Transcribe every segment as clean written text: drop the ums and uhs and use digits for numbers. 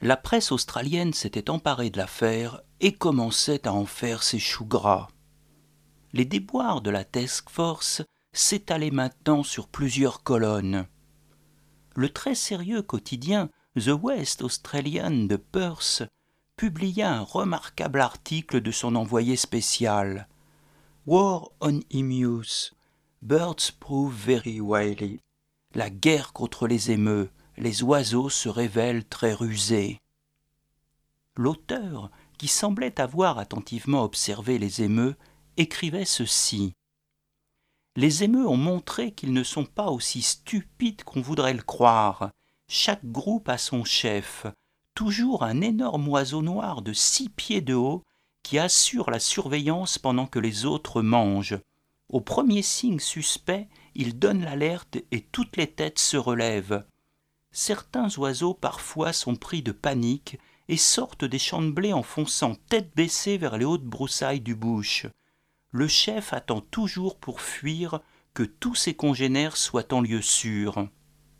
La presse australienne s'était emparée de l'affaire et commençait à en faire ses choux gras. Les déboires de la task force s'étalaient maintenant sur plusieurs colonnes. Le très sérieux quotidien The West Australian de Perth publia un remarquable article de son envoyé spécial. War on Emus. Birds prove very wily. La guerre contre les émeus. Les oiseaux se révèlent très rusés. L'auteur, qui semblait avoir attentivement observé les émeus, écrivait ceci. Les émeus ont montré qu'ils ne sont pas aussi stupides qu'on voudrait le croire. Chaque groupe a son chef, toujours un énorme oiseau noir de 6 pieds de haut qui assure la surveillance pendant que les autres mangent. Au premier signe suspect, il donne l'alerte et toutes les têtes se relèvent. Certains oiseaux parfois sont pris de panique et sortent des champs de blé en fonçant tête baissée vers les hautes broussailles du bush. Le chef attend toujours pour fuir que tous ses congénères soient en lieu sûr.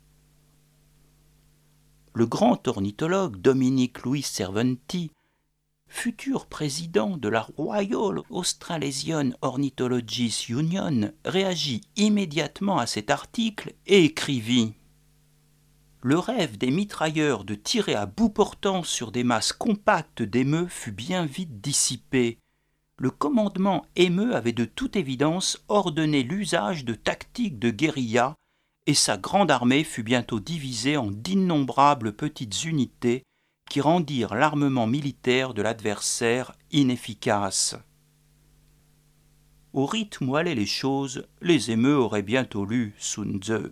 Le grand ornithologue Dominic Louis Cerventi, futur président de la Royal Australasian Ornithologists Union, réagit immédiatement à cet article et écrivit « Le rêve des mitrailleurs de tirer à bout portant sur des masses compactes d'émeus fut bien vite dissipé. Le commandement émeu avait de toute évidence ordonné l'usage de tactiques de guérilla et sa grande armée fut bientôt divisée en d'innombrables petites unités qui rendirent l'armement militaire de l'adversaire inefficace. Au rythme où allaient les choses, les émeus auraient bientôt lu Sun Tzu.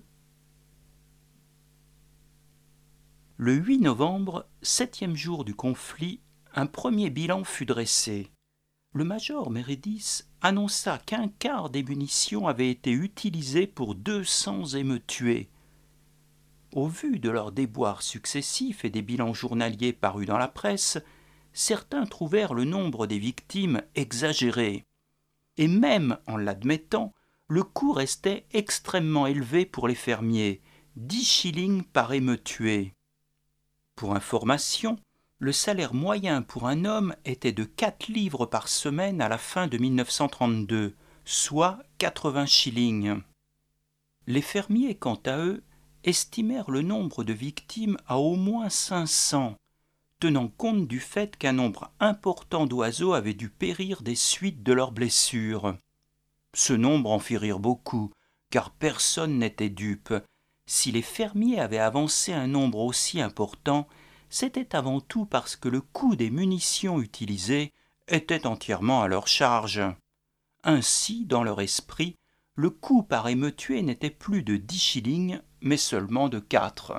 Le 8 novembre, 7e jour du conflit, un premier bilan fut dressé. Le major Meredith annonça qu'un quart des munitions avaient été utilisées pour 200 émeus tués. Au vu de leurs déboires successifs et des bilans journaliers parus dans la presse, certains trouvèrent le nombre des victimes exagéré. Et même en l'admettant, le coût restait extrêmement élevé pour les fermiers, 10 shillings par émeu tué. Pour information, le salaire moyen pour un homme était de 4 livres par semaine à la fin de 1932, soit 80 shillings. Les fermiers, quant à eux, estimèrent le nombre de victimes à au moins 500, tenant compte du fait qu'un nombre important d'oiseaux avaient dû périr des suites de leurs blessures. Ce nombre en fit rire beaucoup, car personne n'était dupe. Si les fermiers avaient avancé un nombre aussi important, c'était avant tout parce que le coût des munitions utilisées était entièrement à leur charge. Ainsi, dans leur esprit, le coût par émeu tué n'était plus de 10 shillings, mais seulement de 4.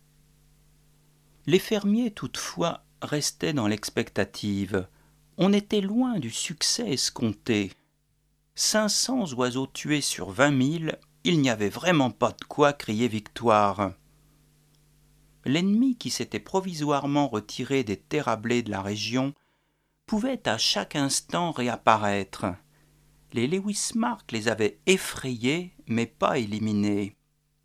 Les fermiers, toutefois, restaient dans l'expectative. On était loin du succès escompté. 500 oiseaux tués sur 20 000, il n'y avait vraiment pas de quoi crier victoire. L'ennemi qui s'était provisoirement retiré des terres à blé de la région pouvait à chaque instant réapparaître. Les Lewis Mark les avaient effrayés, mais pas éliminés.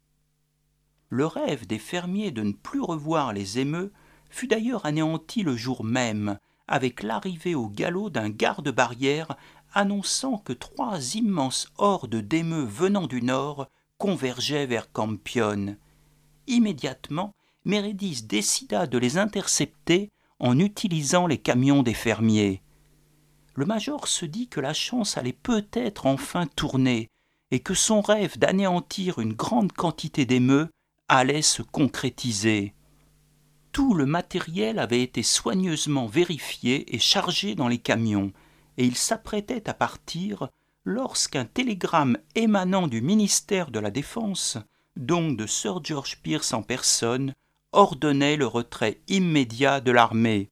Le rêve des fermiers de ne plus revoir les émeus fut d'ailleurs anéanti le jour même, avec l'arrivée au galop d'un garde-barrière annonçant que 3 immenses hordes d'émeus venant du nord convergeaient vers Campion. Immédiatement, Meredith décida de les intercepter en utilisant les camions des fermiers. Le major se dit que la chance allait peut-être enfin tourner et que son rêve d'anéantir une grande quantité d'émeus allait se concrétiser. Tout le matériel avait été soigneusement vérifié et chargé dans les camions, et il s'apprêtait à partir lorsqu'un télégramme émanant du ministère de la Défense, donc de Sir George Pearce en personne, ordonnait le retrait immédiat de l'armée.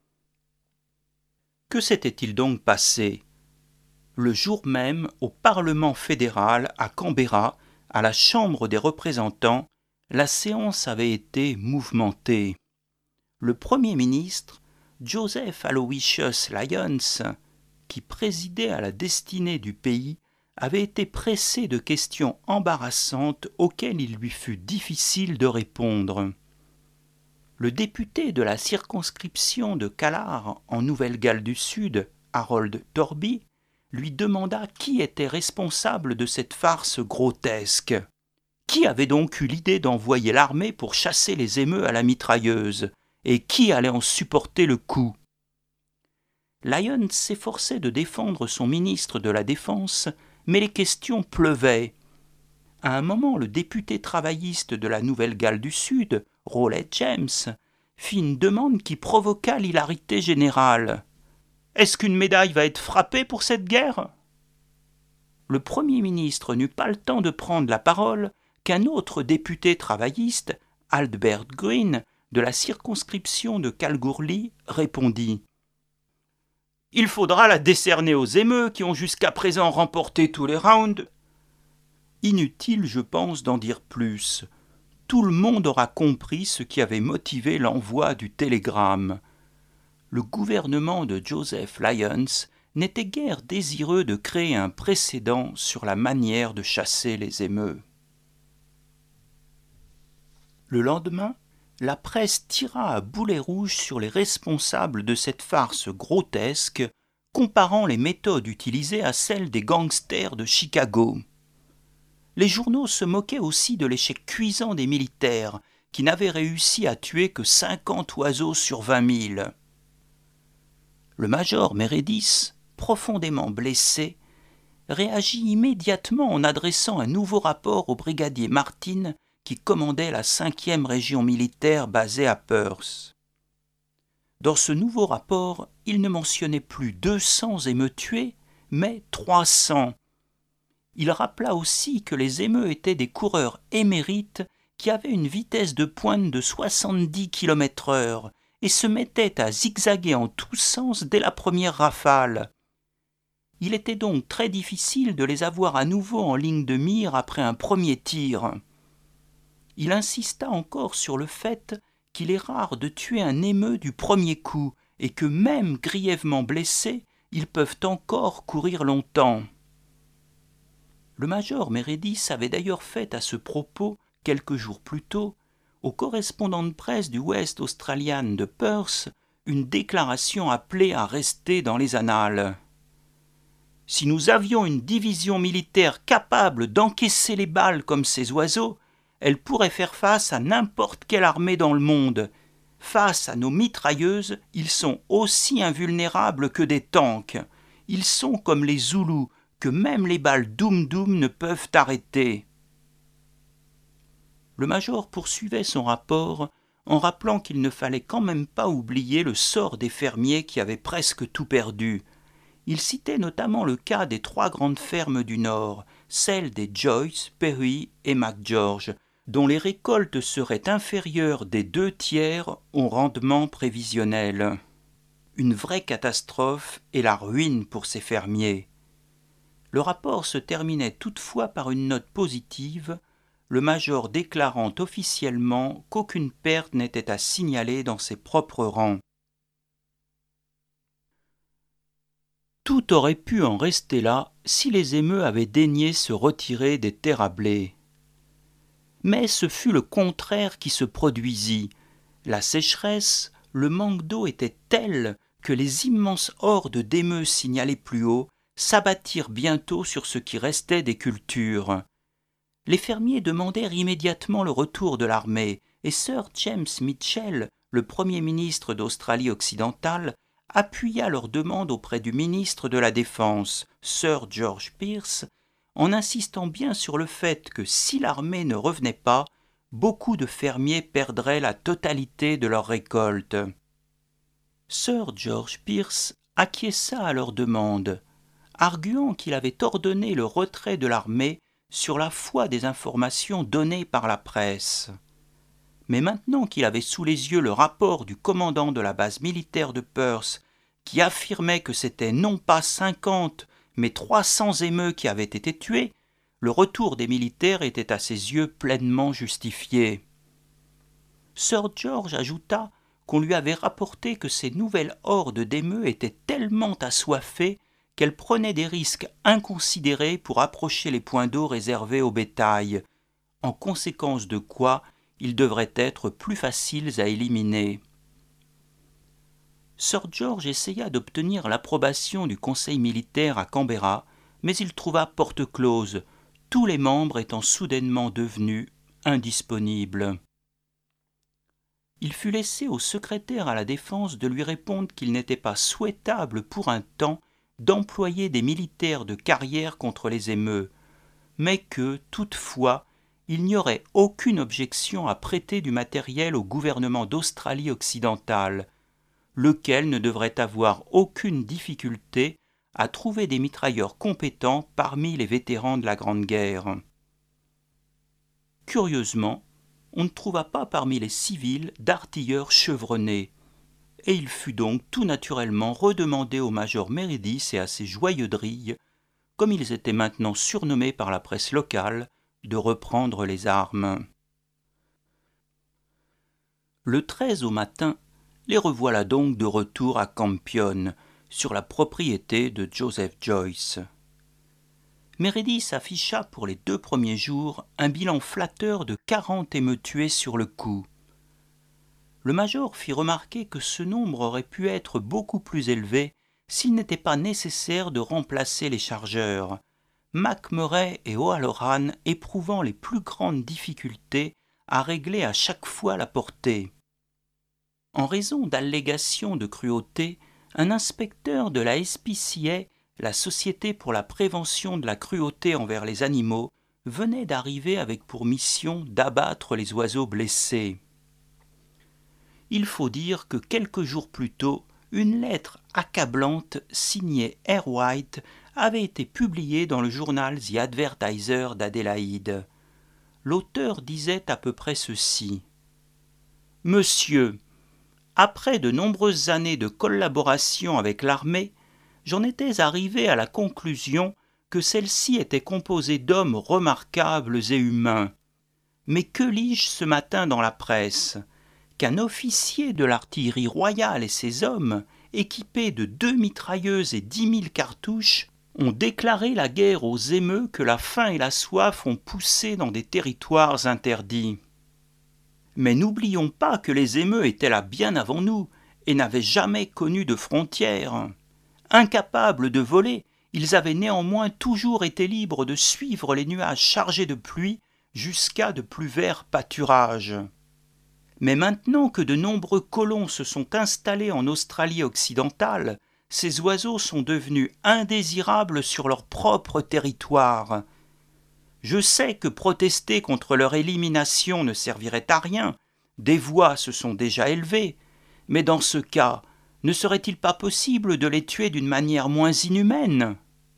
Que s'était-il donc passé ? Le jour même, au Parlement fédéral, à Canberra, à la Chambre des représentants, la séance avait été mouvementée. Le Premier ministre, Joseph Aloysius Lyons, qui présidait à la destinée du pays, avait été pressé de questions embarrassantes auxquelles il lui fut difficile de répondre. le député de la circonscription de Callar en Nouvelle-Galles du Sud, Harold Torby, lui demanda qui était responsable de cette farce grotesque. Qui avait donc eu l'idée d'envoyer l'armée pour chasser les émeus à la mitrailleuse, et qui allait en supporter le coup? Lyon s'efforçait de défendre son ministre de la Défense, mais les questions pleuvaient. À un moment, le député travailliste de la Nouvelle-Galles du Sud, Rowley James, fit une demande qui provoqua l'hilarité générale. « Est-ce qu'une médaille va être frappée pour cette guerre ?» Le Premier ministre n'eut pas le temps de prendre la parole qu'un autre député travailliste, Albert Green, de la circonscription de Kalgoorlie, répondit « Il faudra la décerner aux émeus qui ont jusqu'à présent remporté tous les rounds. » Inutile, je pense, d'en dire plus. Tout le monde aura compris ce qui avait motivé l'envoi du télégramme. Le gouvernement de Joseph Lyons n'était guère désireux de créer un précédent sur la manière de chasser les émeus. Le lendemain, la presse tira à boulet rouge sur les responsables de cette farce grotesque, comparant les méthodes utilisées à celles des gangsters de Chicago. Les journaux se moquaient aussi de l'échec cuisant des militaires, qui n'avaient réussi à tuer que 50 oiseaux sur 20 000. Le major Meredith, profondément blessé, réagit immédiatement en adressant un nouveau rapport au brigadier Martin, qui commandait la 5e région militaire basée à Perth. Dans ce nouveau rapport, il ne mentionnait plus 200 émeus tués, mais 300. Il rappela aussi que les émeus étaient des coureurs émérites qui avaient une vitesse de pointe de 70 km/h et se mettaient à zigzaguer en tous sens dès la première rafale. Il était donc très difficile de les avoir à nouveau en ligne de mire après un premier tir. Il insista encore sur le fait qu'il est rare de tuer un émeu du premier coup et que même grièvement blessés, ils peuvent encore courir longtemps. Le major Meredith avait d'ailleurs fait à ce propos, quelques jours plus tôt, au correspondant de presse du West Australian de Perth, une déclaration appelée à rester dans les annales. « Si nous avions une division militaire capable d'encaisser les balles comme ces oiseaux, elle pourrait faire face à n'importe quelle armée dans le monde. Face à nos mitrailleuses, ils sont aussi invulnérables que des tanks. Ils sont comme les Zoulous, que même les balles Doum-Doum ne peuvent arrêter. » Le major poursuivait son rapport en rappelant qu'il ne fallait quand même pas oublier le sort des fermiers qui avaient presque tout perdu. Il citait notamment le cas des 3 grandes fermes du Nord, celles des Joyce, Perry et McGeorge, dont les récoltes seraient inférieures des 2/3 au rendement prévisionnel. Une vraie catastrophe et la ruine pour ces fermiers. Le rapport se terminait toutefois par une note positive, le major déclarant officiellement qu'aucune perte n'était à signaler dans ses propres rangs. Tout aurait pu en rester là si les émeus avaient daigné se retirer des terres à blé. Mais ce fut le contraire qui se produisit. La sécheresse, le manque d'eau était tel que les immenses hordes d'émeus signalées plus haut s'abattirent bientôt sur ce qui restait des cultures. Les fermiers demandèrent immédiatement le retour de l'armée, et Sir James Mitchell, le Premier ministre d'Australie occidentale, appuya leur demande auprès du ministre de la Défense, Sir George Pearce, en insistant bien sur le fait que si l'armée ne revenait pas, beaucoup de fermiers perdraient la totalité de leur récolte. Sir George Pearce acquiesça à leur demande, arguant qu'il avait ordonné le retrait de l'armée sur la foi des informations données par la presse. Mais maintenant qu'il avait sous les yeux le rapport du commandant de la base militaire de Perth, qui affirmait que c'était non pas 50, mais 300 émeus qui avaient été tués, le retour des militaires était à ses yeux pleinement justifié. Sir George ajouta qu'on lui avait rapporté que ces nouvelles hordes d'émeus étaient tellement assoiffées qu'elles prenaient des risques inconsidérés pour approcher les points d'eau réservés au bétail, en conséquence de quoi ils devraient être plus faciles à éliminer. Sir George essaya d'obtenir l'approbation du conseil militaire à Canberra, mais il trouva porte close, tous les membres étant soudainement devenus indisponibles. Il fut laissé au secrétaire à la Défense de lui répondre qu'il n'était pas souhaitable pour un temps d'employer des militaires de carrière contre les émeus, mais que, toutefois, il n'y aurait aucune objection à prêter du matériel au gouvernement d'Australie occidentale, lequel ne devrait avoir aucune difficulté à trouver des mitrailleurs compétents parmi les vétérans de la Grande Guerre. Curieusement, on ne trouva pas parmi les civils d'artilleurs chevronnés, et il fut donc tout naturellement redemandé au major Meredith et à ses joyeux drilles, comme ils étaient maintenant surnommés par la presse locale, de reprendre les armes. Le 13 au matin, les revoilà donc de retour à Campion, sur la propriété de Joseph Joyce. Meredith afficha pour les 2 premiers jours un bilan flatteur de 40 émeutes tués sur le coup. Le major fit remarquer que ce nombre aurait pu être beaucoup plus élevé s'il n'était pas nécessaire de remplacer les chargeurs, McMurray et O'Halloran éprouvant les plus grandes difficultés à régler à chaque fois la portée. En raison d'allégations de cruauté, un inspecteur de la SPCA, la Société pour la prévention de la cruauté envers les animaux, venait d'arriver avec pour mission d'abattre les oiseaux blessés. Il faut dire que quelques jours plus tôt, une lettre accablante signée R. White avait été publiée dans le journal The Advertiser d'Adélaïde. L'auteur disait à peu près ceci. « Monsieur, après de nombreuses années de collaboration avec l'armée, j'en étais arrivé à la conclusion que celle-ci était composée d'hommes remarquables et humains. Mais que lis-je ce matin dans la presse ? Qu'un officier de l'artillerie royale et ses hommes, équipés de 2 mitrailleuses et 10 000 cartouches, ont déclaré la guerre aux émeus que la faim et la soif ont poussé dans des territoires interdits. Mais n'oublions pas que les émeus étaient là bien avant nous et n'avaient jamais connu de frontières. Incapables de voler, ils avaient néanmoins toujours été libres de suivre les nuages chargés de pluie jusqu'à de plus verts pâturages. Mais maintenant que de nombreux colons se sont installés en Australie occidentale, ces oiseaux sont devenus indésirables sur leur propre territoire. Je sais que protester contre leur élimination ne servirait à rien, des voix se sont déjà élevées, mais dans ce cas, ne serait-il pas possible de les tuer d'une manière moins inhumaine ?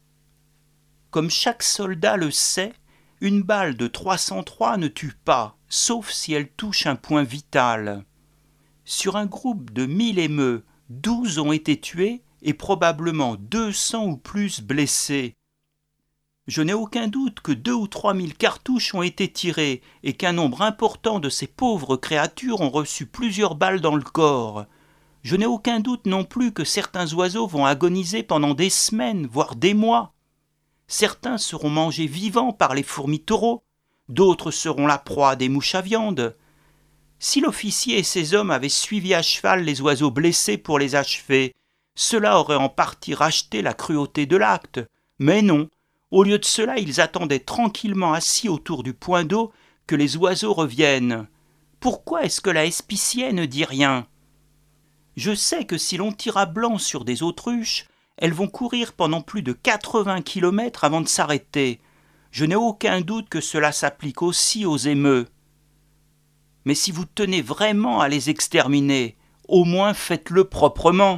Comme chaque soldat le sait, une balle de 303 ne tue pas, sauf si elle touche un point vital. Sur un groupe de 1000 émeus, 12 ont été tués et probablement 200 ou plus blessés. Je n'ai aucun doute que 2 ou 3 000 cartouches ont été tirées et qu'un nombre important de ces pauvres créatures ont reçu plusieurs balles dans le corps. Je n'ai aucun doute non plus que certains oiseaux vont agoniser pendant des semaines, voire des mois. Certains seront mangés vivants par les fourmis-taureaux, d'autres seront la proie des mouches à viande. Si l'officier et ses hommes avaient suivi à cheval les oiseaux blessés pour les achever, cela aurait en partie racheté la cruauté de l'acte. Mais non, au lieu de cela, ils attendaient tranquillement assis autour du point d'eau que les oiseaux reviennent. Pourquoi est-ce que la SPCA ne dit rien ? Je sais que si l'on tire à blanc sur des autruches, elles vont courir pendant plus de 80 kilomètres avant de s'arrêter. Je n'ai aucun doute que cela s'applique aussi aux émeus. Mais si vous tenez vraiment à les exterminer, au moins faites-le proprement.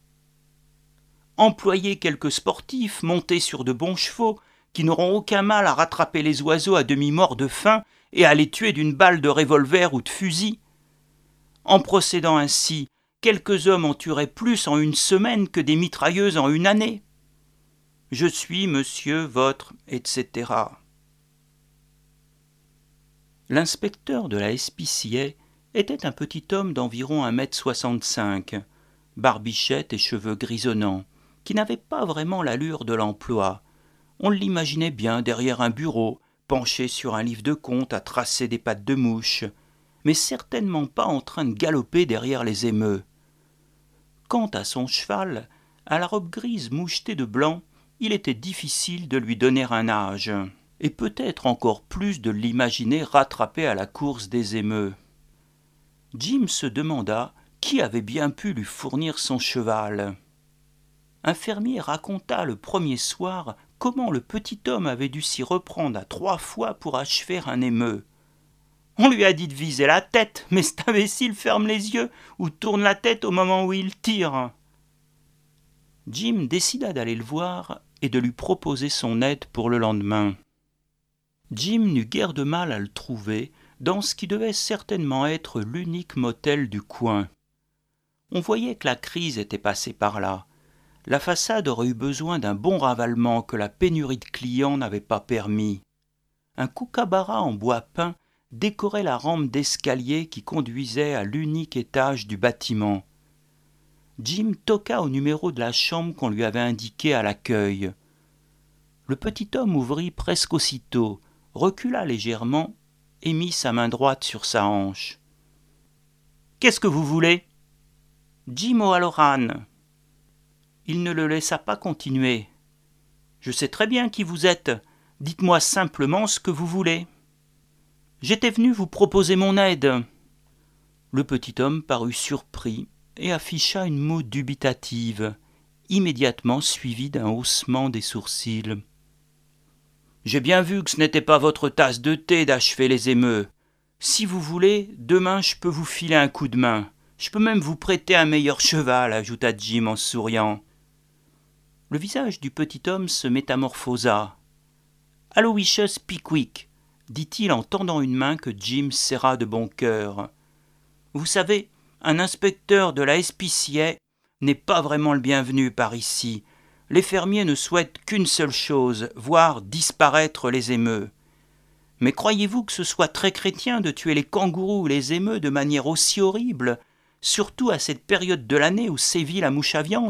Employez quelques sportifs montés sur de bons chevaux qui n'auront aucun mal à rattraper les oiseaux à demi-morts de faim et à les tuer d'une balle de revolver ou de fusil. En procédant ainsi, quelques hommes en tueraient plus en une semaine que des mitrailleuses en une année. Je suis, monsieur, votre, etc. L'inspecteur de la SPCA était un petit homme d'environ 1,65 m, barbichette et cheveux grisonnants, qui n'avait pas vraiment l'allure de l'emploi. On l'imaginait bien derrière un bureau, penché sur un livre de comptes à tracer des pattes de mouche. mais certainement pas en train de galoper derrière les émeus. Quant à son cheval, à la robe grise mouchetée de blanc, il était difficile de lui donner un âge, et peut-être encore plus de l'imaginer rattrapé à la course des émeus. Jim se demanda qui avait bien pu lui fournir son cheval. Un fermier raconta le premier soir comment le petit homme avait dû s'y reprendre à 3 fois pour achever un émeu. On lui a dit de viser la tête, mais cet imbécile ferme les yeux ou tourne la tête au moment où il tire. Jim décida d'aller le voir et de lui proposer son aide pour le lendemain. Jim n'eut guère de mal à le trouver dans ce qui devait certainement être l'unique motel du coin. On voyait que la crise était passée par là. La façade aurait eu besoin d'un bon ravalement que la pénurie de clients n'avait pas permis. Un kookaburra en bois peint décorait la rampe d'escalier qui conduisait à l'unique étage du bâtiment. Jim toqua au numéro de la chambre qu'on lui avait indiqué à l'accueil. Le petit homme ouvrit presque aussitôt, recula légèrement et mit sa main droite sur sa hanche. « Qu'est-ce que vous voulez ?»« Jim O'Halloran. » Il ne le laissa pas continuer. « Je sais très bien qui vous êtes. Dites-moi simplement ce que vous voulez. »« J'étais venu vous proposer mon aide. » Le petit homme parut surpris et afficha une moue dubitative, immédiatement suivie d'un haussement des sourcils. « J'ai bien vu que ce n'était pas votre tasse de thé d'achever les émeus. Si vous voulez, demain je peux vous filer un coup de main. Je peux même vous prêter un meilleur cheval, » ajouta Jim en souriant. Le visage du petit homme se métamorphosa. « Aloysius Pickwick, » dit-il en tendant une main que Jim serra de bon cœur. « Vous savez, un inspecteur de la SPCA n'est pas vraiment le bienvenu par ici. Les fermiers ne souhaitent qu'une seule chose, voir disparaître les émeus. Mais croyez-vous que ce soit très chrétien de tuer les kangourous ou les émeus de manière aussi horrible, surtout à cette période de l'année où sévit la mouche à viande ?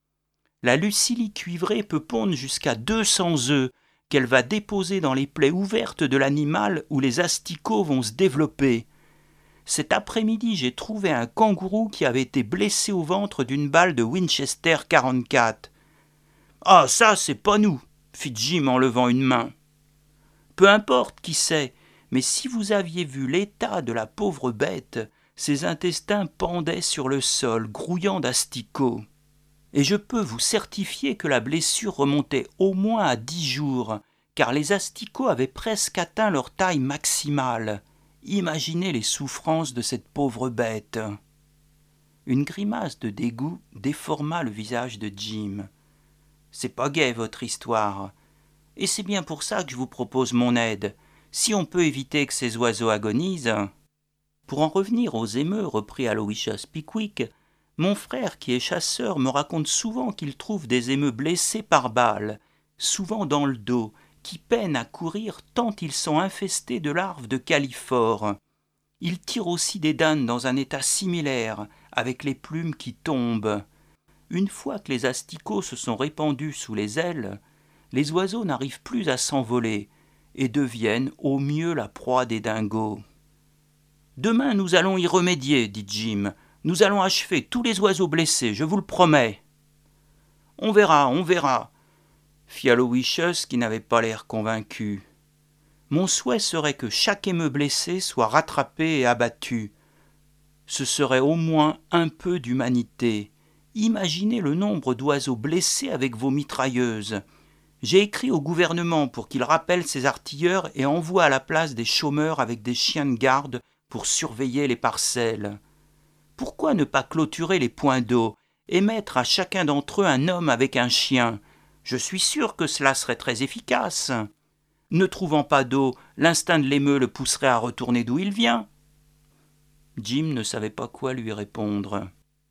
La Lucilie cuivrée peut pondre jusqu'à 200 œufs qu'elle va déposer dans les plaies ouvertes de l'animal où les asticots vont se développer. Cet après-midi, j'ai trouvé un kangourou qui avait été blessé au ventre d'une balle de Winchester 44. « Ah, ça, c'est pas nous !» fit Jim en levant une main. « Peu importe qui c'est, mais si vous aviez vu l'état de la pauvre bête, ses intestins pendaient sur le sol, grouillant d'asticots. Et je peux vous certifier que la blessure remontait au moins à 10 jours, car les asticots avaient presque atteint leur taille maximale. Imaginez les souffrances de cette pauvre bête. » Une grimace de dégoût déforma le visage de Jim. « C'est pas gai, votre histoire. Et c'est bien pour ça que je vous propose mon aide, si on peut éviter que ces oiseaux agonisent. » Pour en revenir aux émeus, reprit Aloysius Pickwick, mon frère qui est chasseur me raconte souvent qu'il trouve des émeus blessés par balles, souvent dans le dos, qui peinent à courir tant ils sont infestés de larves de califorts. Il tire aussi des danes dans un état similaire, avec les plumes qui tombent. Une fois que les asticots se sont répandus sous les ailes, les oiseaux n'arrivent plus à s'envoler et deviennent au mieux la proie des dingos. « Demain nous allons y remédier, » dit Jim. « Nous allons achever tous les oiseaux blessés, je vous le promets. »« On verra, » fit Aloysius qui n'avait pas l'air convaincu. « Mon souhait serait que chaque émeu blessé soit rattrapé et abattu. Ce serait au moins un peu d'humanité. Imaginez le nombre d'oiseaux blessés avec vos mitrailleuses. J'ai écrit au gouvernement pour qu'il rappelle ses artilleurs et envoie à la place des chômeurs avec des chiens de garde pour surveiller les parcelles. Pourquoi ne pas clôturer les points d'eau et mettre à chacun d'entre eux un homme avec un chien ? Je suis sûr que cela serait très efficace. Ne trouvant pas d'eau, l'instinct de l'émeu le pousserait à retourner d'où il vient. » Jim ne savait pas quoi lui répondre.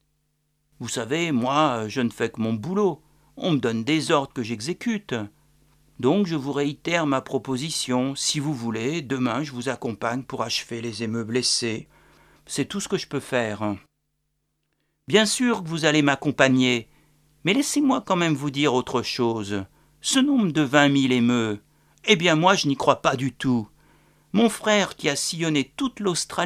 « Vous savez, moi, je ne fais que mon boulot. On me donne des ordres que j'exécute. Donc je vous réitère ma proposition. Si vous voulez, demain je vous accompagne pour achever les émeux blessés. C'est tout ce que je peux faire. » « Bien sûr que vous allez m'accompagner, mais laissez-moi quand même vous dire autre chose. Ce nombre de 20 000 émeux, eh bien moi je n'y crois pas du tout. Mon frère qui a sillonné toute l'Australie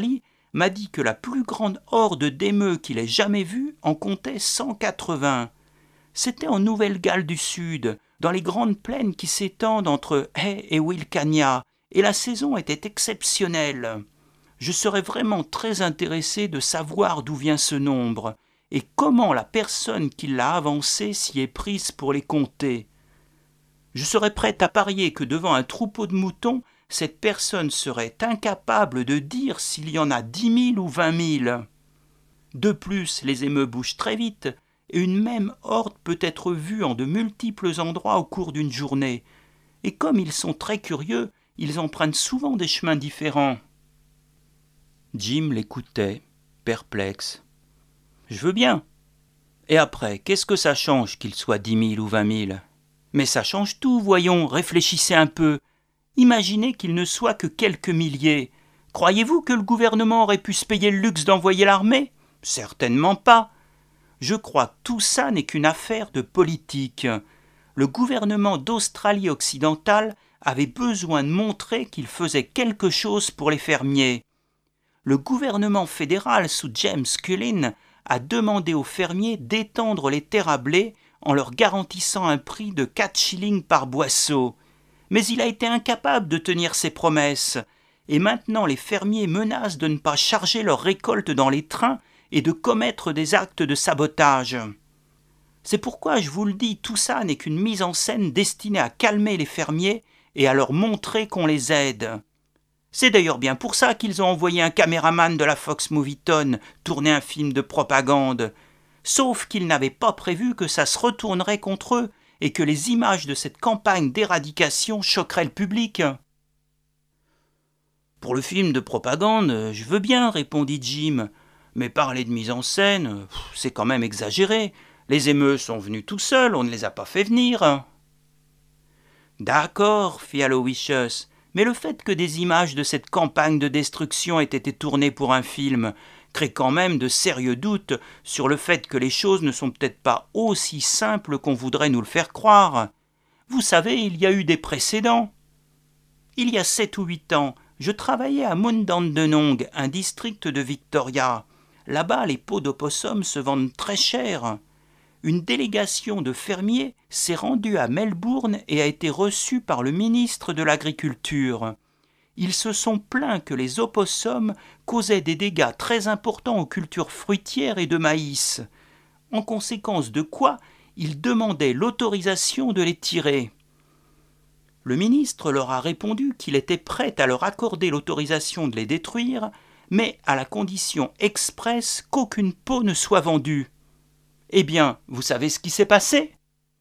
m'a dit que la plus grande horde d'émeus qu'il ait jamais vue en comptait 180. C'était en Nouvelle-Galles du Sud, dans les grandes plaines qui s'étendent entre Hay et Wilcannia, et la saison était exceptionnelle. Je serais vraiment très intéressé de savoir d'où vient ce nombre, et comment la personne qui l'a avancé s'y est prise pour les compter. Je serais prêt à parier que devant un troupeau de moutons, cette personne serait incapable de dire s'il y en a 10 000 ou 20 000. De plus, les émeus bougent très vite, et une même horde peut être vue en de multiples endroits au cours d'une journée. Et comme ils sont très curieux, ils empruntent souvent des chemins différents. Jim l'écoutait, perplexe. « Je veux bien. Et après, qu'est-ce que ça change qu'il soit 10 000 ou 20 000 ? Mais ça change tout, voyons, réfléchissez un peu. Imaginez qu'il ne soit que quelques milliers. Croyez-vous que le gouvernement aurait pu se payer le luxe d'envoyer l'armée ? Certainement pas. Je crois que tout ça n'est qu'une affaire de politique. Le gouvernement d'Australie occidentale avait besoin de montrer qu'il faisait quelque chose pour les fermiers. Le gouvernement fédéral sous James Cullen a demandé aux fermiers d'étendre les terres à blé en leur garantissant un prix de 4 shillings par boisseau. Mais il a été incapable de tenir ses promesses, et maintenant les fermiers menacent de ne pas charger leurs récoltes dans les trains et de commettre des actes de sabotage. C'est pourquoi je vous le dis, tout ça n'est qu'une mise en scène destinée à calmer les fermiers et à leur montrer qu'on les aide. C'est d'ailleurs bien pour ça qu'ils ont envoyé un caméraman de la Fox Movietone tourner un film de propagande. Sauf qu'ils n'avaient pas prévu que ça se retournerait contre eux et que les images de cette campagne d'éradication choqueraient le public. « Pour le film de propagande, je veux bien, répondit Jim. Mais parler de mise en scène, c'est quand même exagéré. Les émeus sont venus tout seuls, on ne les a pas fait venir. » D'accord, fit Aloysius. Mais le fait que des images de cette campagne de destruction aient été tournées pour un film crée quand même de sérieux doutes sur le fait que les choses ne sont peut-être pas aussi simples qu'on voudrait nous le faire croire. Vous savez, il y a eu des précédents. Il y a 7 ou 8 ans, je travaillais à Mundandenong, un district de Victoria. Là-bas, les peaux d'opossum se vendent très cher. Une délégation de fermiers s'est rendue à Melbourne et a été reçue par le ministre de l'Agriculture. Ils se sont plaints que les opossums causaient des dégâts très importants aux cultures fruitières et de maïs, en conséquence de quoi ils demandaient l'autorisation de les tirer. Le ministre leur a répondu qu'il était prêt à leur accorder l'autorisation de les détruire, mais à la condition expresse qu'aucune peau ne soit vendue. Eh bien, vous savez ce qui s'est passé ?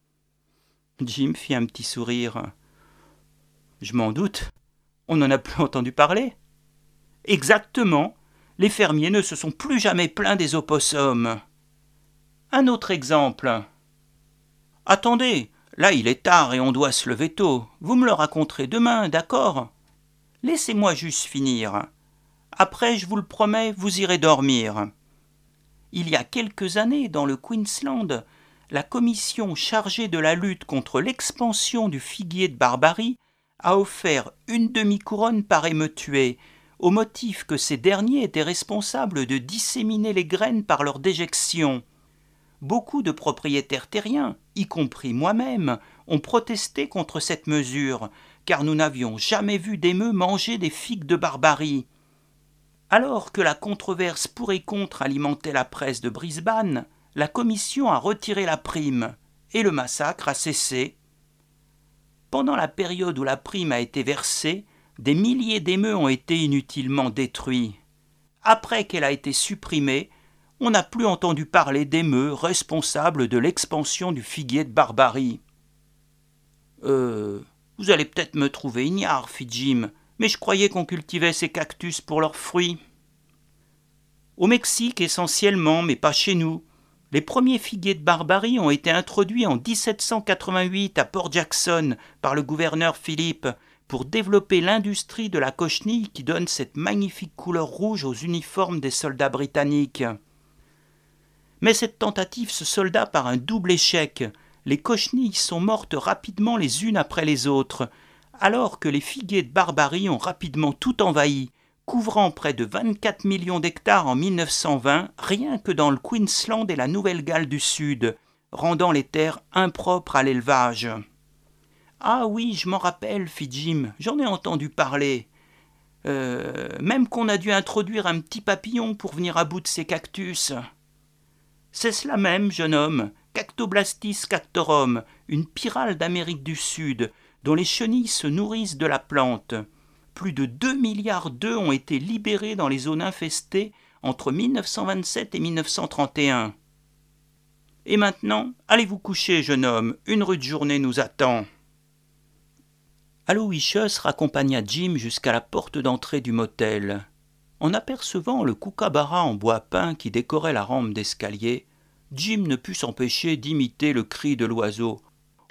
Jim fit un petit sourire. Je m'en doute. On n'en a plus entendu parler. Exactement. Les fermiers ne se sont plus jamais plaints des opossums. Un autre exemple. Attendez, là il est tard et on doit se lever tôt. Vous me le raconterez demain, d'accord ? Laissez-moi juste finir. Après, je vous le promets, vous irez dormir. Il y a quelques années, dans le Queensland, la commission chargée de la lutte contre l'expansion du figuier de Barbarie a offert une demi-couronne par émeutué, au motif que ces derniers étaient responsables de disséminer les graines par leur déjection. Beaucoup de propriétaires terriens, y compris moi-même, ont protesté contre cette mesure, car nous n'avions jamais vu d'émeux manger des figues de Barbarie. Alors que la controverse pour et contre alimentait la presse de Brisbane, la commission a retiré la prime et le massacre a cessé. Pendant la période où la prime a été versée, des milliers d'émeus ont été inutilement détruits. Après qu'elle a été supprimée, on n'a plus entendu parler d'émeus responsables de l'expansion du figuier de Barbarie. Vous allez peut-être me trouver ignare, fit Jim, mais je croyais qu'on cultivait ces cactus pour leurs fruits. Au Mexique essentiellement, mais pas chez nous. Les premiers figuiers de Barbarie ont été introduits en 1788 à Port Jackson par le gouverneur Philippe pour développer l'industrie de la cochenille qui donne cette magnifique couleur rouge aux uniformes des soldats britanniques. Mais cette tentative se solda par un double échec. Les cochenilles sont mortes rapidement les unes après les autres, alors que les figuiers de Barbarie ont rapidement tout envahi, couvrant près de 24 millions d'hectares en 1920, rien que dans le Queensland et la Nouvelle-Galles du Sud, rendant les terres impropres à l'élevage. « Ah oui, je m'en rappelle, fit Jim, j'en ai entendu parler. Même qu'on a dû introduire un petit papillon pour venir à bout de ces cactus. »« C'est cela même, jeune homme, Cactoblastis cactorum, une pyrale d'Amérique du Sud, dont les chenilles se nourrissent de la plante. Plus de 2 milliards d'œufs ont été libérés dans les zones infestées entre 1927 et 1931. Et maintenant, allez vous coucher, jeune homme, une rude journée nous attend. » Aloysius raccompagna Jim jusqu'à la porte d'entrée du motel. En apercevant le kookaburra en bois peint qui décorait la rampe d'escalier, Jim ne put s'empêcher d'imiter le cri de l'oiseau.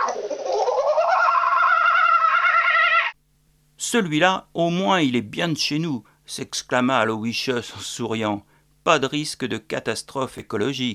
« Celui-là, au moins, il est bien de chez nous, » s'exclama Aloysius en souriant. « Pas de risque de catastrophe écologique. »